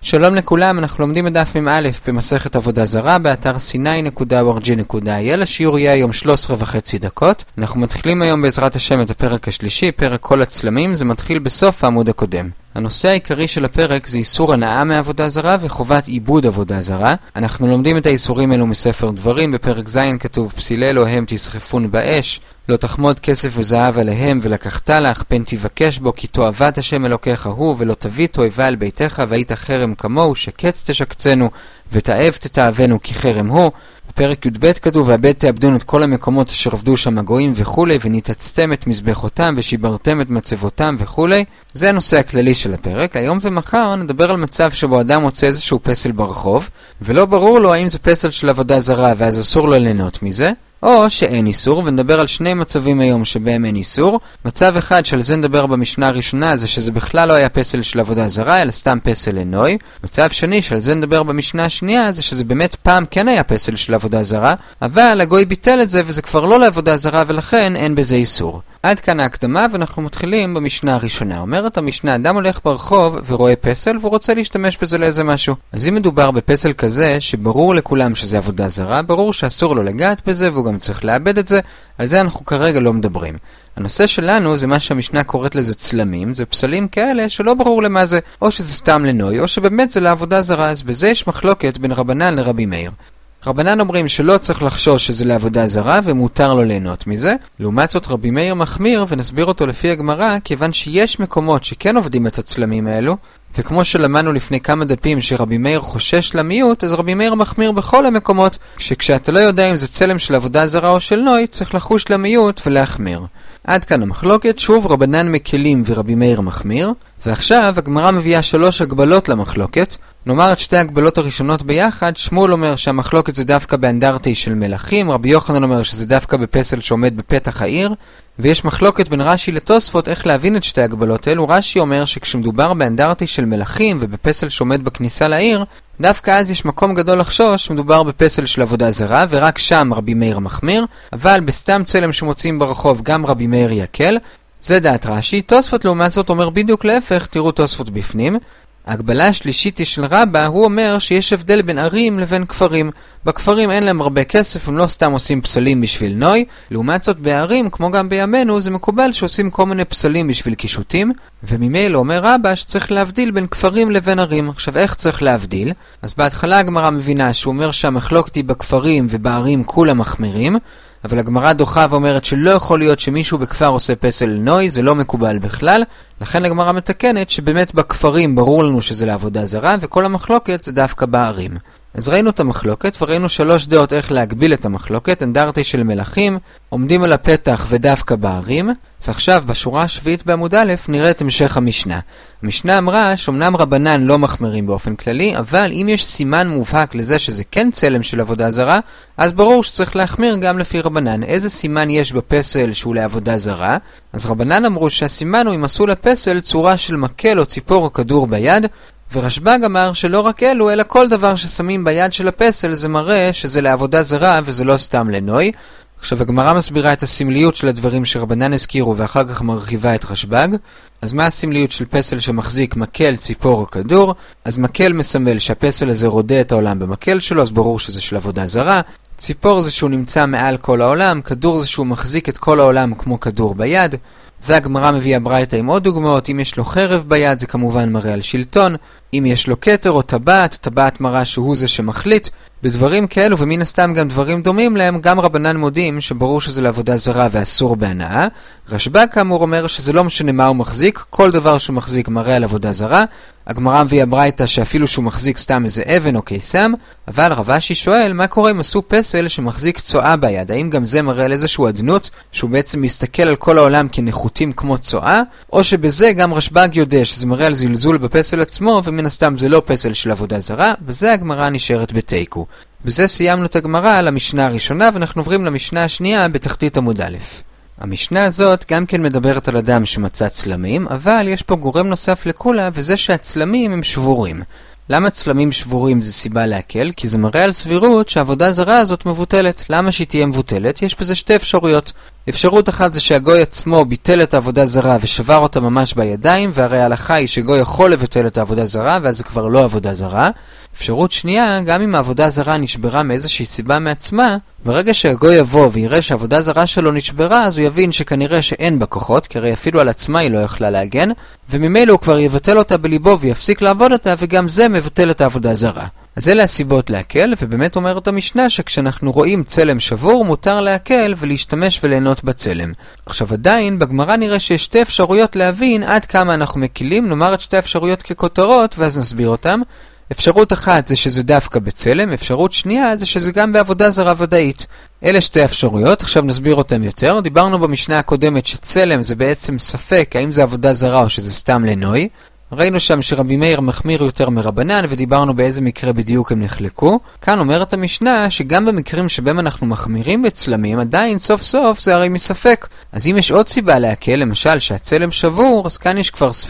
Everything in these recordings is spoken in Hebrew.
שלום לכולם, אנחנו לומדים את דף מ"א במסכת עבודה זרה באתר sinai.org.il. השיעור יהיה היום 13.5 דקות. אנחנו מתחילים היום בעזרת השם את הפרק השלישי, פרק כל הצלמים. זה מתחיל בסוף העמוד הקודם. הנושא העיקרי של הפרק זה איסור הנאה מעבודה זרה וחובת עיבוד עבודה זרה. אנחנו לומדים את האיסורים האלו מספר דברים. בפרק ז' כתוב פסילי אלוהים תשרפון באש, לא תחמוד כסף וזהב עליהם ולקחת לך, פן תבקש בו כי תועבת השם אלוקיך הוא, ולא תביא תועבה על ביתך והיית חרם כמוהו, שקץ תשקצנו ותאב תתאבנו כי חרם הוא. בפרק י"ב כתוב והבד תאבדון את כל המקומות אשר עבדו שם הגויים וכולי, וניתצתם את מזבחותם ושיברתם את מצבותם וכולי. זה הנושא הכללי של הפרק. היום ומחר נדבר על מצב שבו אדם מוצא איזשהו פסל ברחוב ולא ברור לו האם זה פסל של עבודה זרה ואז אסור לו ליהנות מזה, או שאין איסור, ונדבר על שני מצבים היום שבהם אין איסור. מצב אחד שעל זה נדבר במשנה הראשונה זה שזה בכלל לא היה פסל של עבודה זרה, אלא סתם פסל לנוי. מצב שני שעל זה נדבר במשנה השנייה זה שזה באמת פעם כן היה פסל של עבודה זרה, אבל הגוי ביטל את זה וזה כבר לא לעבודה זרה ולכן אין בזה איסור. עד כאן ההקדמה ואנחנו מתחילים במשנה הראשונה. אומרת המשנה, אדם הולך ברחוב ורואה פסל ורוצה להשתמש בזה לאיזה משהו. אז אם מדובר בפסל כזה שברור לכולם שזה עבודה זרה, ברור שאסור לו לגעת בזה והוא גם צריך לאבד את זה, על זה אנחנו כרגע לא מדברים. הנושא שלנו זה מה שהמשנה קוראת לזה צלמים, זה פסלים כאלה שלא ברור למה זה, או שזה סתם לנוי או שבאמת זה לעבודה זרה. אז בזה יש מחלוקת בין רבנן לרבי מאיר. רבנן אומרים שלא צריך לחשוש שזה לעבודה זרה ומותר לו ליהנות מזה. לעומת זאת רבי מאיר מחמיר, ונסביר אותו לפי הגמרא, כיוון שיש מקומות שכן עובדים את הצלמים האלו, וכמו שלמדנו לפני כמה דפים שרבי מאיר חושש למיעוט, אז רבי מאיר מחמיר בכל המקומות, שכשאתה לא יודע אם זה צלם של עבודה זרה או של נוי, צריך לחוש למיעוט ולהחמיר. עד כאן המחלוקת. שוב רבנן מקלים ורבי מאיר מחמיר. ועכשיו הגמרא מביאה 3 הגבלות למחלוקת. נאמר את שתי הגבלות הראשונות ביחד. שמואל אומר שהמחלוקת זה דווקא באנדרטי של מלכים, רבי יוחנן אומר שזה דווקא בפסל שעומד בפתח העיר, ויש מחלוקת בין רש"י לתוספות איך להבין את שתי הגבלות האלו. רש"י אומר שכשמדובר באנדרטי של מלכים ובפסל שעומד בכניסה לעיר, דווקא אז יש מקום גדול לחשוש שמדובר בפסל של עבודה זרה, ורק שם רבי מאיר מחמיר, אבל בסתם צלם שמוצאים ברחוב גם רבי מאיר יקל. זה דעת רש"י. תוספות לעומת זאת אומר בדיוק להפך, תראו תוספות בפנים. ההגבלה השלישית היא של רבא, הוא אומר שיש הבדל בין ערים לבין כפרים. בכפרים אין להם הרבה כסף, הם לא סתם עושים פסלים בשביל נוי. לעומת זאת בערים, כמו גם בימינו, זה מקובל שעושים כל מיני פסלים בשביל קישוטים, וממילא אומר רבא שצריך להבדיל בין כפרים לבין ערים. עכשיו איך צריך להבדיל? אז בהתחלה הגמרא מבינה שהוא אומר שהמחלוקת היא בכפרים ובערים כולם מחמירים, אבל הגמרא דוחה ואומרת שלא יכול להיות שמישהו בכפר עושה פסל נוי, זה לא מקובל בכלל. לכן הגמרא מתקנת שבאמת בכפרים ברור לנו שזה לעבודה זרה, וכל המחלוקת זה דווקא בערים. אז ראינו את המחלוקת וראינו 3 דעות איך להגביל את המחלוקת. אנדרטי של מלכים, עומדים על הפתח ודווקא בערים. ועכשיו בשורה השביעית בעמוד א' נראה את המשך המשנה. המשנה אמרה שאומנם רבנן לא מחמירים באופן כללי, אבל אם יש סימן מובהק לזה שזה כן צלם של עבודה זרה, אז ברור שצריך להחמיר גם לפי רבנן. איזה סימן יש בפסל שהוא לעבודה זרה? אז רבנן אמרו שהסימן הוא אם עשו לפסל צורה של מקל או ציפור או כדור ביד, ורשב"ג אמר שלא רק אלו, אלא כל דבר ששמים ביד של הפסל זה מראה שזה לעבודה זרה וזה לא סתם לנוי. עכשיו הגמרא מסבירה את הסמליות של הדברים שרבנן הזכירו ואחר כך מרחיבה את רשב"ג. אז מה הסמליות של פסל שמחזיק מקל, ציפור או כדור? אז מקל מסמל שהפסל הזה רודה את העולם במקל שלו, אז ברור שזה של עבודה זרה. ציפור זה שהוא נמצא מעל כל העולם, כדור זה שהוא מחזיק את כל העולם כמו כדור ביד. והגמרא מביאה ברייתא עם עוד דוגמאות. אם יש לו חרב ביד זה כמובן מראה על שלטון, אם יש לו כתר או טבעת מראה שהוא זה שמחליט. בדברים כאלו ומן הסתם גם דברים דומים להם, גם רבנן מודים שברור שזה לעבודה זרה ואסור בהנאה. רשב"ג כאמור אומר שזה לא משנה מה הוא מחזיק, כל דבר שהוא מחזיק מראה על עבודה זרה. הגמרא מביאה ברייתא שאפילו שהוא מחזיק סתם איזה אבן או קיסם. אבל רב אשי שואל מה קורה אם עשו פסל שמחזיק צואה ביד, האם גם זה מראה על איזשהו עדנות שהוא בעצם מסתכל על כל העולם כנחותים כמו צואה, או שבזה גם רשב"ג יודע שזה מראה על זלזול בפסל עצמו ומן הסתם זה לא פסל של עבודה זרה. בזה הגמרא נשארת בתיקו. בזה סיימנו את הגמרא על המשנה הראשונה ואנחנו עוברים למשנה השנייה בתחתית עמוד א'. המשנה הזאת גם כן מדברת על אדם שמצא צלמים, אבל יש פה גורם נוסף לכולה, וזה שהצלמים הם שבורים. למה צלמים שבורים זה סיבה להקל? כי זה מראה על סבירות שהעבודה זרה הזאת מבוטלת. למה שהיא תהיה מבוטלת? יש בזה 2 אפשרויות. אפשרות אחת זה שהגוי עצמו ביטל את העבודה זרה ושבר אותה ממש בידיים, והרי ההלכה היא שגוי יכול לבטל את העבודה זרה, ואז זה כבר לא עבודה זרה. אפשרות שנייה, גם אם העבודה זרה נשברה מאיזושהי סיבה מעצמה, ברגע שהגוי יבוא ויראה שהעבודה זרה שלו נשברה, אז הוא יבין שכנראה שאין בה כוחות, כי הרי אפילו על עצמה היא לא יכלה להגן, וממילא הוא כבר יבטל אותה בליבו ויפסיק לעבוד אותה, וגם זה מבטל את העבודה זרה. אז אלה הסיבות להקל, ובאמת אומרת המשנה שכשאנחנו רואים צלם שבור, מותר להקל ולהשתמש וליהנות בצלם. עכשיו עדיין, בגמרא נראה שיש שתי אפשרויות להבין עד כמה אנחנו מקילים, נאמר את שתי אפשרויות ככותרות, ואז נסביר אותם. אפשרות אחת זה שזה דווקא בצלם, אפשרות שנייה זה שזה גם בעבודה זרה ודאית. אלה שתי אפשרויות, עכשיו נסביר אותם יותר. דיברנו במשנה הקודמת שצלם זה בעצם ספק האם זה עבודה זרה או שזה סתם לנוי. ראינו שם שרבי מאיר מחמיר יותר מרבנן, ודיברנו באיזה מקרה בדיוק הם נחלקו. כאן אומרת המשנה שגם במקרים שבהם אנחנו מחמירים בצלמים, עדיין סוף סוף זה הרי מספק. אז אם יש עוד סיבה להקל, למשל שהצלם שבור, אז כאן יש כבר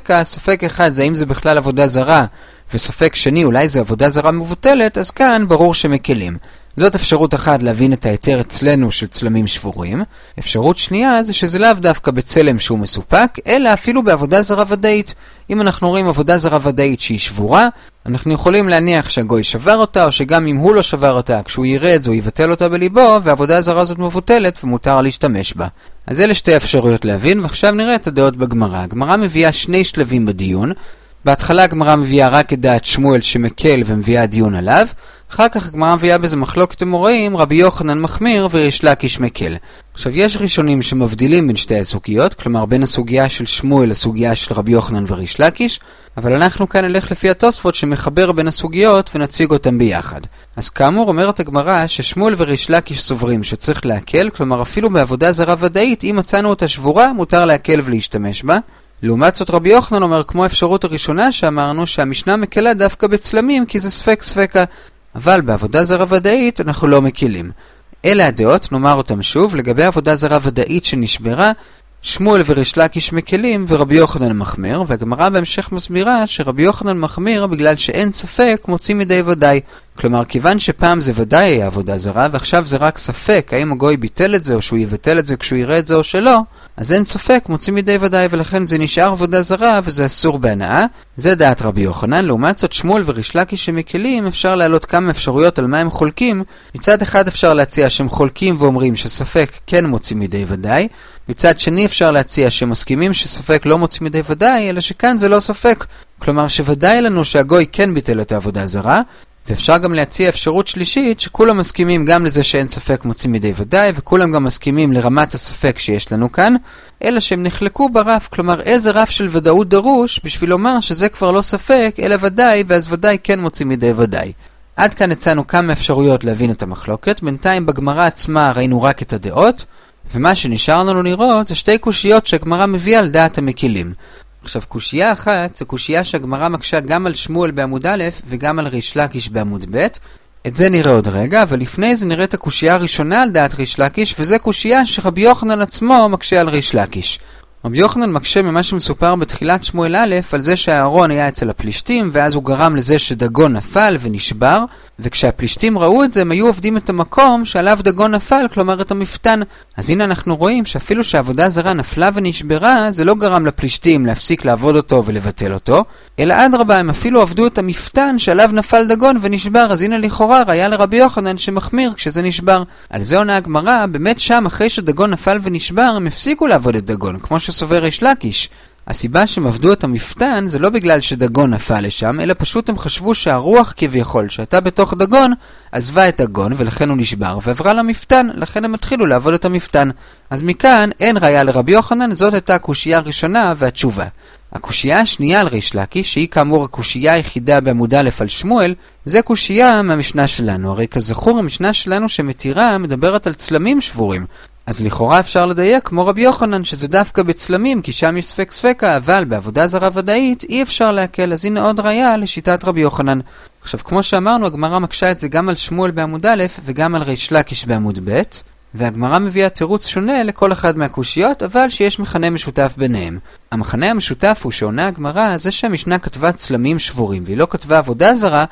ספק אחד זה האם זה בכלל עבודה זרה, וספק שני אולי זה עבודה זרה מבוטלת, אז כאן ברור שמקלים. זאת אפשרות אחת להבין את היתר אצלנו של צלמים שבורים. אפשרות שנייה זה שזה לאו דווקא בצלם שהוא מסופק, אלא אפילו בעבודה זרה ודאית. אם אנחנו רואים עבודה זרה ודאית שהיא שבורה, אנחנו יכולים להניח שהגוי שבר אותה, או שגם אם הוא לא שבר אותה, כשהוא יראה את זה הוא יבטל אותה בליבו, והעבודה הזרה הזאת מבוטלת ומותר להשתמש בה. אז אלה שתי אפשרויות להבין, ועכשיו נראה את הדעות בגמרא. הגמרא מביאה שני שלבים בדיון. בהתחלה הגמרא מביאה רק את דעת שמואל שמקל ומביאה דיון עליו. אחר כך הגמרא מביאה בזה מחלוקת אמוראים, רבי יוחנן מחמיר וריש לקיש מקל. עכשיו יש ראשונים שמבדילים בין שתי הסוגיות, כלומר בין הסוגיה של שמואל לסוגיה של רבי יוחנן וריש לקיש, אבל אנחנו כאן נלך לפי התוספות שמחבר בין הסוגיות ונציג אותם ביחד. אז כאמור אומרת הגמרא ששמואל וריש לקיש סוברים שצריך להקל, כלומר אפילו בעבודה זרה ודאית, אם מצאנו אותה שבורה מותר להקל ולהשתמש בה. לעומת זאת רבי יוחנן אומר כמו האפשרות הראשונה שאמרנו שהמשנה מקלה דווקא בצלמים כי זה ספקה, אבל בעבודה זרה ודאית אנחנו לא מקילים. אלה הדעות, נאמר אותם שוב, לגבי עבודה זרה ודאית שנשברה, שמואל וריש לקיש מקלים ורבי יוחנן מחמיר, והגמרא בהמשך מסבירה שרבי יוחנן מחמיר בגלל שאין ספק מוציא מדי ודאי. כלומר, כיוון שפעם זה ודאי היה עבודה זרה, ועכשיו זה רק ספק האם הגוי ביטל את זה או שהוא יבטל את זה כשהוא יראה את זה או שלא, אז אין ספק מוציא מדי ודאי, ולכן זה נשאר עבודה זרה וזה אסור בהנאה. זה דעת רבי יוחנן. לעומת זאת שמואל וריש לקיש שמקלים, אפשר להעלות כמה אפשרויות על מה הם חולקים. מצד אחד אפשר להציע שהם חולקים ואומרים שספק כן מוציא מדי ודאי, מצד שני אפשר להציע שמסכימים שספק לא מוציא מדי ודאי, אלא שכאן זה לא ספק. כלומר שוודאי לנו שהגוי כן ביטל את העבודה זרה, ואפשר גם להציע אפשרות שלישית שכולם מסכימים גם לזה שאין ספק מוציא מדי ודאי, וכולם גם מסכימים לרמת הספק שיש לנו כאן, אלא שהם נחלקו ברף, כלומר איזה רף של ודאות דרוש בשביל לומר שזה כבר לא ספק אלא ודאי, ואז ודאי כן מוציא מדי ודאי. עד כאן הצענו כמה אפשרויות להבין את המחלוקת. בינתיים בגמרא עצמה ראינו רק את הדעות, ומה שנשאר לנו לראות זה שתי קושיות שהגמרא מביאה על דעת המקילים. עכשיו, קושייה אחת זה קושייה שהגמרא מקשה גם על שמואל בעמוד א' וגם על ריש לקיש בעמוד ב'. את זה נראה עוד רגע, אבל לפני זה נראה את הקושייה הראשונה על דעת ריש לקיש, וזה קושייה שרבי יוחנן עצמו מקשה על ריש לקיש. רבי יוחנן מקשה ממה שמסופר בתחילת שמואל א' על זה שהארון היה אצל הפלישתים, ואז הוא גרם לזה שדגון נפל ונשבר, וכשהפלישתים ראו את זה הם היו עובדים את המקום שעליו דגון נפל, כלומר את המפתן. אז הנה אנחנו רואים שאפילו שהעבודה זרה נפלה ונשברה, זה לא גרם לפלישתים להפסיק לעבוד אותו ולבטל אותו, אלא אדרבה, הם אפילו עבדו את המפתן שעליו נפל דגון ונשבר. אז הנה לכאורה היה לרבי יוחנן שמחמיר כשזה נשבר. על זה עונה הגמרא, באמת שם אחרי שדגון נפל ונשבר הם הפסיקו לעבוד את דגון, כמו שסובר ריש לקיש. הסיבה שהם עבדו את המפתן זה לא בגלל שדגון נפל לשם, אלא פשוט הם חשבו שהרוח כביכול שהייתה בתוך דגון עזבה את דגון ולכן הוא נשבר ועברה למפתן, לכן הם התחילו לעבוד את המפתן. אז מכאן אין ראיה לרבי יוחנן, זאת הייתה הקושייה הראשונה והתשובה. הקושייה השנייה על ריש לקיש, שהיא כאמור הקושייה היחידה בעמוד א' על שמואל, זה קושייה מהמשנה שלנו. הרי כזכור המשנה שלנו שמתירה מדברת על צלמים שבורים. אז לכאורה אפשר לדייק כמו רבי יוחנן שזה דווקא בצלמים, כי שם יש ספקה, אבל בעבודה זרה ודאית אי אפשר להקל. אז הנה עוד ראיה לשיטת רבי יוחנן. עכשיו כמו שאמרנו, הגמרא מקשה את זה גם על שמואל בעמוד א' וגם על ריש לקיש בעמוד ב', והגמרא מביאה תירוץ שונה לכל אחד מהקושיות, אבל שיש מכנה משותף ביניהם. המכנה המשותף הוא שעונה הגמרא זה שהמשנה כתבה צלמים שבורים והיא לא כתבה עבודה זרה,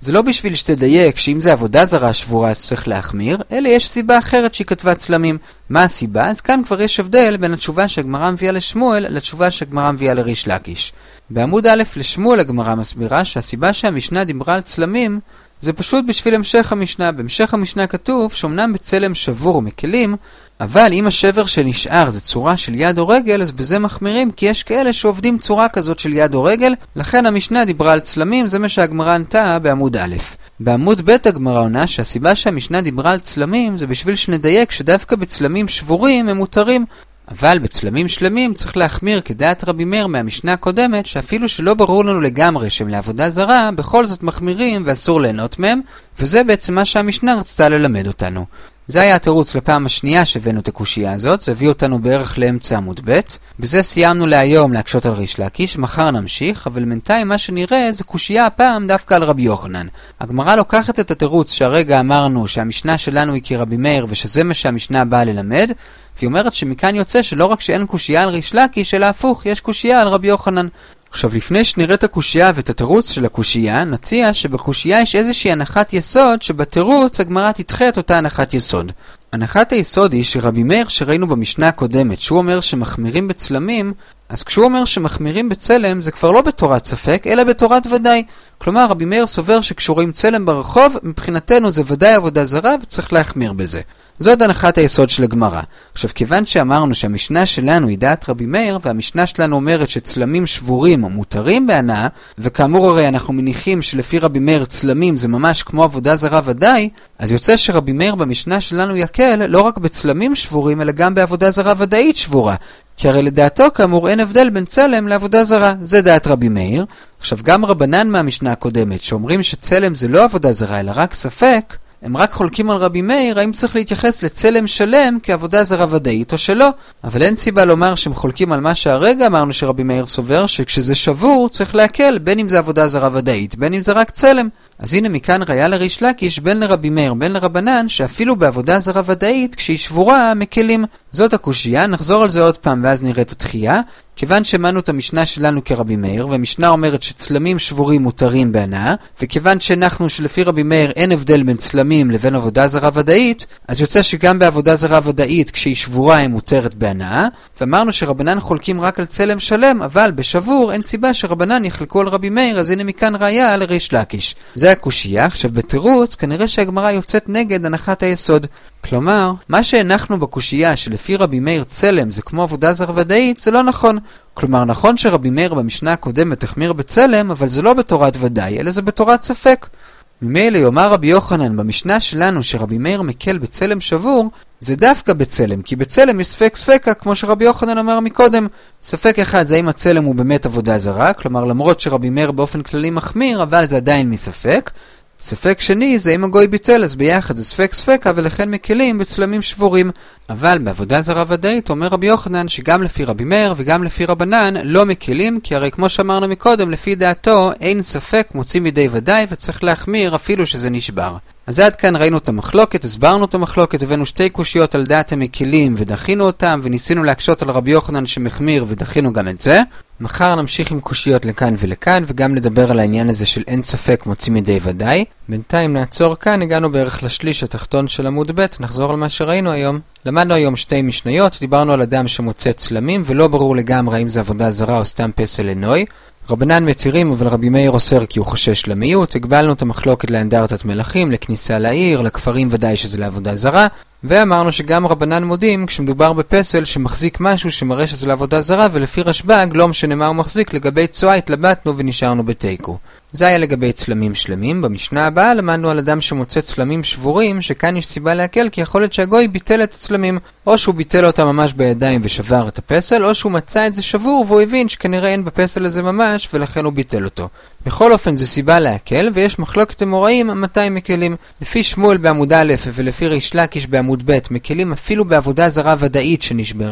זה לא בשביל שתדייק שאם זה עבודה זרה שבורה אז צריך להחמיר, אלא יש סיבה אחרת שהיא כתבה צלמים. מה הסיבה? אז כאן כבר יש הבדל בין התשובה שהגמרא מביאה לשמואל לתשובה שהגמרא מביאה לריש לקיש. בעמוד א' לשמואל הגמרא מסבירה שהסיבה שהמשנה דיברה על צלמים זה פשוט בשביל המשך המשנה. בהמשך המשנה כתוב שאומנם בצלם שבור ומקלים, אבל אם השבר שנשאר זה צורה של יד או רגל, אז בזה מחמירים, כי יש כאלה שעובדים צורה כזאת של יד או רגל, לכן המשנה דיברה על צלמים, זה מה שהגמרא ענתה בעמוד א'. בעמוד ב' הגמרא עונה שהסיבה שהמשנה דיברה על צלמים זה בשביל שנדייק שדווקא בצלמים שבורים הם מותרים, אבל בצלמים שלמים צריך להחמיר כדעת רבי מאיר מהמשנה הקודמת, שאפילו שלא ברור לנו לגמרי שהם לעבודה זרה, בכל זאת מחמירים ואסור ליהנות מהם, וזה בעצם מה שהמשנה רצתה ללמד אותנו. זה היה התירוץ לפעם השנייה שהבאנו את הקושייה הזאת, זה הביא אותנו בערך לאמצע עמוד ב'. בזה סיימנו להיום להקשות על ריש לקיש, מחר נמשיך, אבל בינתיים מה שנראה זה קושייה הפעם דווקא על רבי יוחנן. הגמרא לוקחת את התירוץ שהרגע אמרנו שהמשנה שלנו היא כרבי מאיר ושזה מה שהמשנה באה ללמד, והיא אומרת שמכאן יוצא שלא רק שאין קושייה על ריש לקיש, אלא הפוך, יש קושייה על רבי יוחנן. עכשיו לפני שנראה את הקושייה ואת התירוץ של הקושייה, נציע שבקושייה יש איזושהי הנחת יסוד שבתירוץ הגמרא תדחה את אותה הנחת יסוד. הנחת היסוד היא שרבי מאיר שראינו במשנה הקודמת, שהוא אומר שמחמירים בצלמים, אז כשהוא אומר שמחמירים בצלם זה כבר לא בתורת ספק, אלא בתורת ודאי. כלומר רבי מאיר סובר שכשרואים צלם ברחוב, מבחינתנו זה ודאי עבודה זרה וצריך להחמיר בזה. זאת הנחת היסוד של הגמרא. עכשיו, כיוון שאמרנו שהמשנה שלנו היא דעת רבי מאיר, והמשנה שלנו אומרת שצלמים שבורים מותרים בהנאה, וכאמור הרי אנחנו מניחים שלפי רבי מאיר צלמים זה ממש כמו עבודה זרה ודאי, אז יוצא שרבי מאיר במשנה שלנו יקל לא רק בצלמים שבורים, אלא גם בעבודה זרה ודאית שבורה. כי הרי לדעתו כאמור אין הבדל בין צלם לעבודה זרה. זה דעת רבי מאיר. עכשיו, גם רבנן מהמשנה הקודמת, שאומרים שצלם זה לא עבודה זרה, אלא רק ספק, הם רק חולקים על רבי מאיר האם צריך להתייחס לצלם שלם כעבודה זרה ודאית או שלא. אבל אין סיבה לומר שהם חולקים על מה שהרגע אמרנו שרבי מאיר סובר, שכשזה שבור צריך להקל בין אם זה עבודה זרה ודאית, בין אם זה רק צלם. אז הנה מכאן ראיה לריש לקיש בין לרבי מאיר בין לרבנן שאפילו בעבודה זרה ודאית כשהיא שבורה מקלים. זאת הקושייה, נחזור על זה עוד פעם ואז נראה את התחייה. כיוון שמענו את המשנה שלנו כרבי מאיר, והמשנה אומרת שצלמים שבורים מותרים בהנאה, וכיוון שהנחנו שלפי רבי מאיר אין הבדל בין צלמים לבין עבודה זרה ודאית, אז יוצא שגם בעבודה זרה ודאית כשהיא שבורה היא מותרת בהנאה, ואמרנו שרבנן חולקים רק על צלם שלם, אבל בשבור אין סיבה שרבנן יחלקו על רבי מאיר, אז הנה מכאן ראיה לריש לקיש. זה הקושייה. עכשיו בתירוץ כנראה שהגמרא יוצאת נגד הנחת היסוד. כלומר, מה שהנחנו בקושייה שלפי רבי מאיר צלם זה כמו עבודה זרה ודאית, זה לא נכון. כלומר, נכון שרבי מאיר במשנה הקודמת החמיר בצלם, אבל זה לא בתורת ודאי, אלא זה בתורת ספק. ממילא יאמר רבי יוחנן במשנה שלנו שרבי מאיר מקל בצלם שבור, זה דווקא בצלם, כי בצלם יש ספק ספקה, כמו שרבי יוחנן אמר מקודם. ספק אחד זה אם הצלם הוא באמת עבודה זרה, כלומר למרות שרבי מאיר באופן כללי מחמיר, אבל זה עדיין מספק. ספק שני זה אם הגוי ביטל, אז ביחד זה ספק ספקה ולכן מקלים בצלמים שבורים. אבל בעבודה זרה ודאית אומר רבי יוחנן שגם לפי רבי מאיר וגם לפי רבנן לא מקלים, כי הרי כמו שאמרנו מקודם, לפי דעתו אין ספק מוציא מידי ודאי וצריך להחמיר אפילו שזה נשבר. אז עד כאן ראינו את המחלוקת, הסברנו את המחלוקת, הבאנו שתי קושיות על דעת המקלים ודחינו אותם, וניסינו להקשות על רבי יוחנן שמחמיר ודחינו גם את זה. מחר נמשיך עם קושיות לכאן ולכאן, וגם לדבר על העניין הזה של אין ספק מוציא מידי ודאי. בינתיים נעצור כאן, הגענו בערך לשליש התחתון של עמוד ב', נחזור על מה שראינו היום. למדנו היום שתי משניות, דיברנו על אדם שמוצא צלמים, ולא ברור לגמרי אם זה עבודה זרה או סתם פסל עינוי. רבנן מתירים, אבל רבי מאיר אוסר כי הוא חושש למיעוט. הגבלנו את המחלוקת לאנדרטת מלכים, לכניסה לעיר, לכפרים ודאי שזה לעבודה זרה. ואמרנו שגם רבנן מודים כשמדובר בפסל שמחזיק משהו שמראה שזה לעבודה זרה, ולפי רשב"ג לא משנה מה הוא מחזיק, לגבי צועה התלבטנו ונשארנו בתיקו. זה היה לגבי צלמים שלמים. במשנה הבאה למדנו על אדם שמוצא צלמים שבורים, שכאן יש סיבה להקל כי יכול להיות שהגוי ביטל את הצלמים, או שהוא ביטל אותם ממש בידיים ושבר את הפסל, או שהוא מצא את זה שבור והוא הבין שכנראה אין בפסל הזה ממש ולכן הוא ביטל אותו. בכל אופן זה סיבה להקל, ויש מחלוקת אמוראים מתי מקלים. לפי שמואל בעמוד א' ולפי ריש לקיש בעמוד ב' מקלים אפילו בעבודה זרה ודאית שנשברה,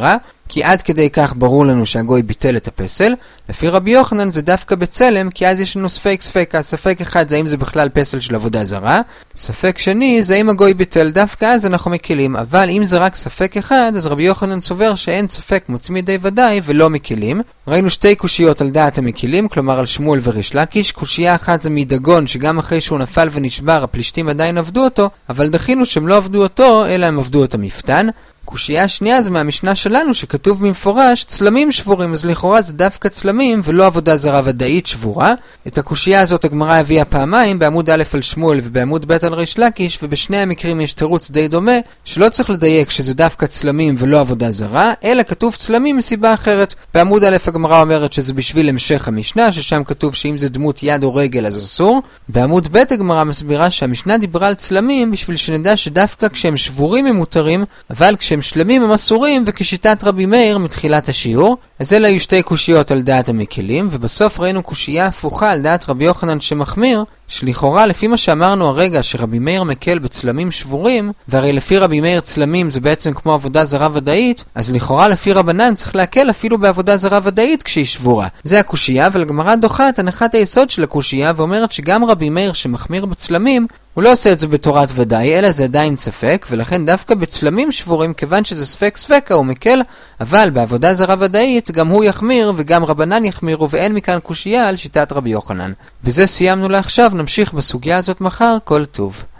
כי עד כדי כך ברור לנו שהגוי ביטל את הפסל. לפי רבי יוחנן זה דווקא בצלם, כי אז יש לנו ספק. ספק אחד זה האם זה בכלל פסל של עבודה זרה, ספק שני זה האם הגוי ביטל, דווקא אז אנחנו מקילים. אבל אם זה רק ספק אחד, אז רבי יוחנן סובר שאין ספק מוציא מידי ודאי ולא מקילים. ראינו שתי קושיות על דעת המקילים, כלומר על שמואל וריש לקיש. קושייה אחת זה מדגון, שגם אחרי שהוא נפל ונשבר הפלישתים עדיין עבדו אותו, אבל דחינו שהם לא עבדו אותו אלא הם עבדו את המפתן. קושייה השנייה זה מהמשנה שלנו שכתוב במפורש צלמים שבורים, אז לכאורה זה דווקא צלמים ולא עבודה זרה ודאית שבורה. את הקושייה הזאת הגמרא הביאה פעמיים, בעמוד א' על שמואל ובעמוד ב' על ריש לקיש, ובשני המקרים יש תירוץ די דומה שלא צריך לדייק שזה דווקא צלמים ולא עבודה זרה, אלא כתוב צלמים מסיבה אחרת. בעמוד א' הגמרא אומרת שזה בשביל המשך המשנה, ששם כתוב שאם זה דמות יד או רגל אז אסור. בעמוד ב' הגמרא מסבירה שהמשנה דיברה על צלמים בשביל שנדע שדווקא כשהם שבורים הם מותרים, אבל כשהם שלמים הם אסורים, וכשיטת רבי מאיר מתחילת השיעור. אז אלה היו שתי קושיות על דעת המקילים, ובסוף ראינו קושייה הפוכה על דעת רבי יוחנן שמחמיר, שלכאורה לפי מה שאמרנו הרגע שרבי מאיר מקל בצלמים שבורים, והרי לפי רבי מאיר צלמים זה בעצם כמו עבודה זרה ודאית, אז לכאורה לפי רבנן צריך להקל אפילו בעבודה זרה ודאית כשהיא שבורה. זה הקושייה, ולגמרא דוחה את הנחת היסוד של הקושייה ואומרת שגם רבי מאיר שמחמיר בצלמים הוא לא עושה את זה בתורת ודאי, אלא זה עדיין ספק, ולכן דווקא בצלמים שבורים, כיוון שזה ספק הוא מקל, אבל בעבודה זרה ודאית גם הוא יחמיר וגם רבנן יחמירו, ואין מכאן קושייה על שיטת רבי יוחנן. בזה סיימנו לעכשיו, נמשיך בסוגיה הזאת מחר, כל טוב.